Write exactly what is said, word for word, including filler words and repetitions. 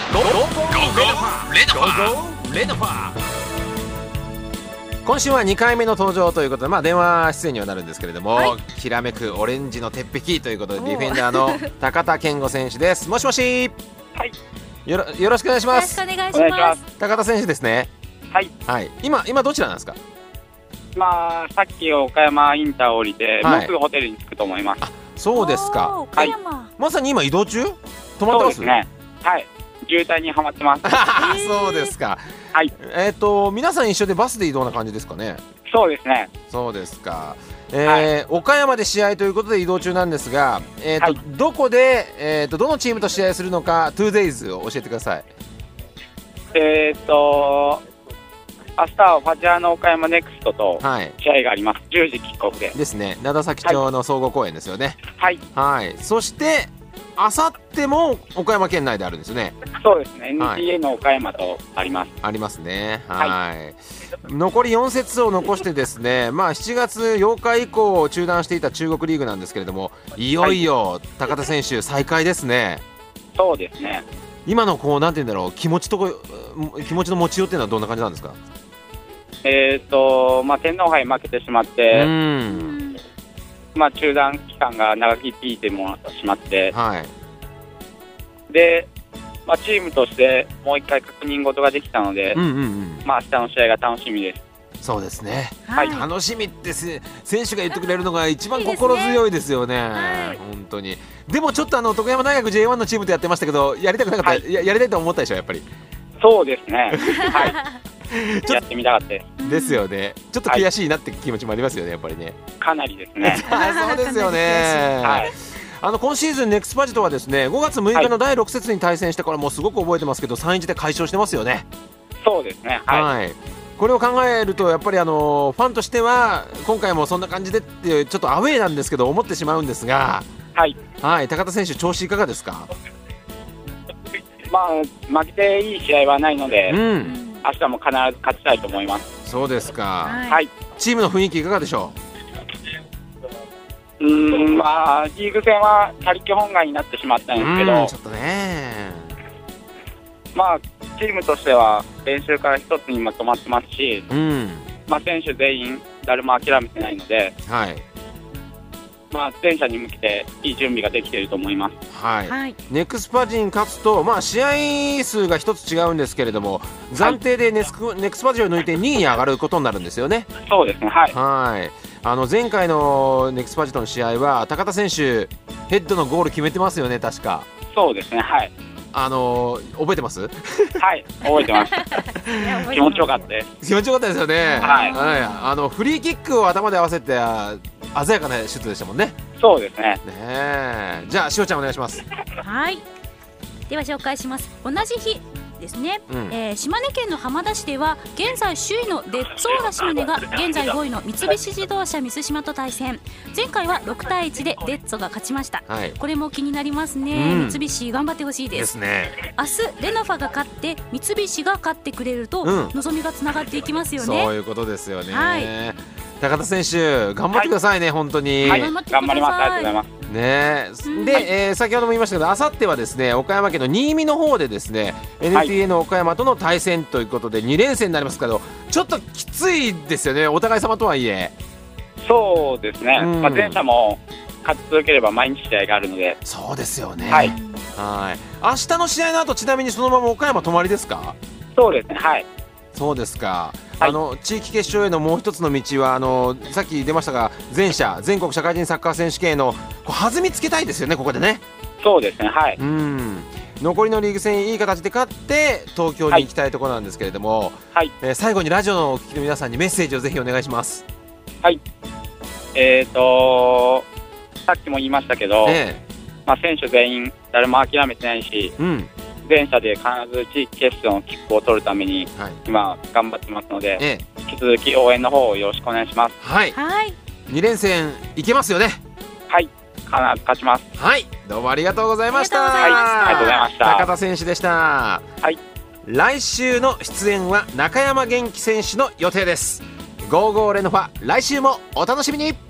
ゴーゴーレナファゴーゴーレナファ。今週はにかいめの登場ということで、まあ、電話出演にはなるんですけれども、はい、きらめくオレンジの鉄壁ということでディフェンダーの高田健吾選手です。もしもし、 はい、 よろ、よろしくお願いします。 よろしくお願いします。 高田選手ですね。 はい、 はい、今、今どちらなんですか？ まあ、さっき岡山インターを降りて、はい、もうすぐホテルに着くと思います。 あ、そうですか。 岡山、 はい、まさに今移動中？止まってます？ そうですね。はい、渋滞にはまってます。 そうですか。 はい。 えっと皆さん一緒でバスで移動な感じですかね？ そうですね。 そうですか。えーはい、岡山で試合ということで移動中なんですが、えーとはい、どこで、えーと、どのチームと試合するのか トゥーデイズ を教えてください。 えーと明日はファジアーノ岡山ネクストと試合があります。はい、じゅうじキックオフでですね。灘崎町の総合公園ですよね。 はい、 はい、そしてあさっても岡山県内であるんですね。 そうですね、 エヌティーエー の岡山とあります。 ありますね。はい、はい、残りよん節を残してですね、まあ、しちがつようか以降中断していた中国リーグなんですけれども、いよいよ高田選手再開ですね。 そうですね。 今のこうなんていうんだろう、気持ちとこ気持ちの持ちようっていうのはどんな感じなんですか？ えーとまあ、天皇杯負けてしまって、うんまあ、中断期間が長引いてもしまって、はい、で、まあ、チームとしてもう一回確認事ができたので、うんうんうん、まあ、明日の試合が楽しみです。 そうですね、 はい、 楽しみって選手が言ってくれるのが一番心強いですよね。いいですね、はい、本当に。でもちょっとあの徳山大学 ジェイワン のチームとやってましたけど、やりたくなかった、はい、や, やりたいと思ったでしょやっぱり。 そうですね、はい、やってみたかったです。 ですよね。ちょっと悔しいなって気持ちもありますよね、やっぱりね。 かなりですね。 そうですよね。はい、あの今シーズンネクスパジとはですね、ごがつむいかのだいろく節に対戦してからもうすごく覚えてますけど、さんたいいちで快勝してますよね。 そうですね、はい、はい、 これを考えるとやっぱりあのファンとしては今回もそんな感じでってちょっとアウェーなんですけど思ってしまうんですが、 はい、 はい、高田選手調子いかがですか？ まあ、負けていい試合はないので、うん、明日も必ず勝ちたいと思います。 そうですか、 はい、 チームの雰囲気いかがでしょう？うーん、まあ、リーグ戦は他力本願になってしまったんですけど、 ちょっとね、 まあ、チームとしては練習から一つにまとまってますし、うん、まあ、選手全員誰も諦めてないので、はい、まあ、前者に向けていい準備ができていると思います。 はいはい、ネクスパジに勝つと、まあ、試合数が一つ違うんですけれども、暫定でネスク、はい、ネクスパジを抜いてにいに上がることになるんですよね。 そうですね、はい、 はい、あの前回のネクスパジとの試合は高田選手ヘッドのゴール決めてますよね、確か。 そうですね、はい、 あのー、覚えてます？ はい、覚えてます気持ちよかったです。 気持ちよかったですよね。 はい、 はい、あのフリーキックを頭で合わせて鮮やかなシュートでしたもんね。 そうですね。 ね、じゃあしおちゃんお願いします。 はい、では紹介します。同じ日ですね、うん、えー、島根県の浜田市では現在首位のデッツオーラ島根が現在ごいの三菱自動車水島と対戦。前回はろくたいいちでデッツォが勝ちました、はい、これも気になりますね、うん、三菱頑張ってほしいです。 ですね。 明日レノファが勝って三菱が勝ってくれると、うん、望みがつながっていきますよね。 そういうことですよね、 はい、 高田選手頑張ってくださいね、はい、本当に、 はい、頑張ります。ありがとうございます。 ね、で、はい、えー、先ほども言いましたけど、あさってはですね岡山県の新見の方でですね エヌティーエー の岡山との対戦ということでに連戦になりますけど、ちょっときついですよね、お互い様とはいえ。 そうですね、うん、まあ、前者も勝ち続ければ毎日試合があるので。 そうですよね、 はい、 はい、明日の試合の後ちなみにそのまま岡山泊まりですか？ そうですね、はい。 そうですか。あの地域決勝へのもう一つの道はあのさっき出ましたが全社全国社会人サッカー選手権のこう弾みつけたいですよね、ここでね。 そうですね、はい、 うん、残りのリーグ戦いい形で勝って東京に行きたいところなんですけれども、はい、えー、最後にラジオのお聞きの皆さんにメッセージをぜひお願いします。 はい、えーとさっきも言いましたけど、ね、まあ、選手全員誰も諦めてないし、うん、全社で必ず地域決勝の切符を取るために、はい、今頑張ってますので、ええ、引き続き応援の方をよろしくお願いします。 はい、はい、に連戦いけますよね。 はい、必ず勝ちます。 はい、どうもありがとうございました。 ありがとうございました。 高田選手でした。はい、来週の出演は中山元気選手の予定です。ゴーゴーレノファ、来週もお楽しみに。